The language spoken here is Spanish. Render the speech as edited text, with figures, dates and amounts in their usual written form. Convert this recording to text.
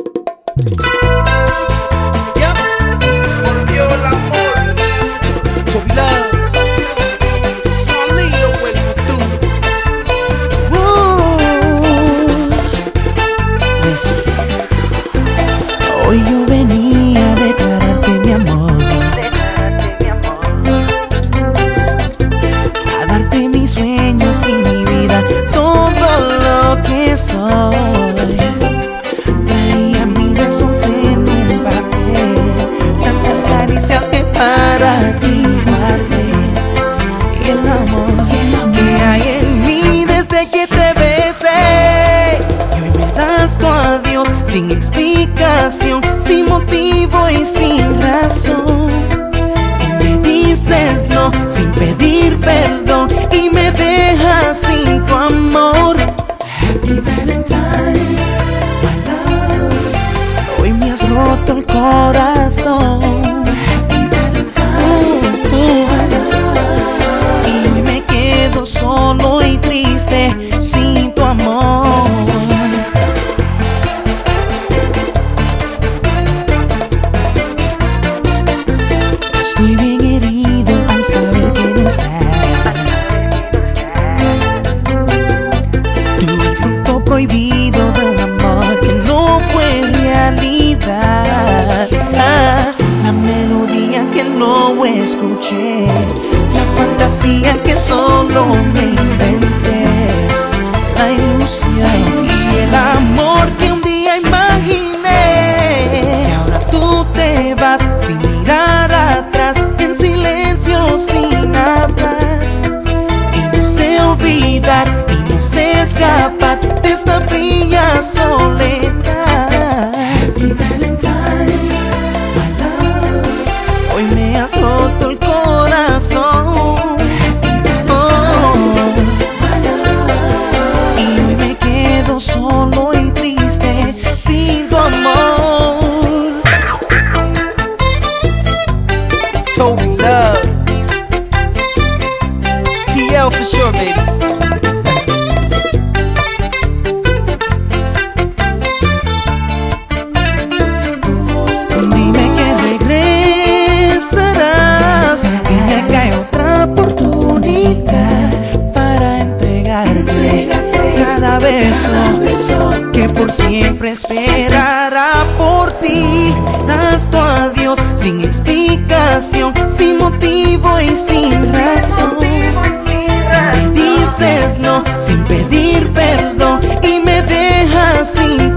Volvió el amor. So we love. Smallito when you do. Woo. Listen. Hoy yo venía a declararte mi amor, a darte mis sueños y mi vida, todo lo que soy. Traía mis besos en un papel, tantas caricias que para ti guardé. Y el amor que hay en mí desde que te besé. Y hoy me das tu adiós sin explicación, sin motivo y sin razón. Y me dices no sin pedir perdón y me dejas sin tu amor. Happy Valentine's, my love. Hoy me has roto el corazón. Happy Valentine's, my love. Y hoy me quedo solo y triste sin tu amor. Estoy bien herido al saber que no estás. Tuve el fruto prohibido de un amor que no fue realidad. La melodía que no escuché, la fantasía que solo me inventé, la ilusión y el amor que un día imaginé. Y ahora tú te vas sin mirar atrás, en silencio, sin hablar. Y no sé olvidar y no sé escapar de esta fría soledad. Happy Valentine's, my love. Hoy me has roto el corazón. Happy Valentine's, my love. Y hoy me quedo solo y triste sin tu amor. Toby Love, TL for sure, baby. Dime que regresarás y me cae otra oportunidad para entregarte cada beso que por siempre esperará por ti. Das tu adiós sin explicación, sin motivo y sin razón. Me dices no sin pedir perdón y me dejas sin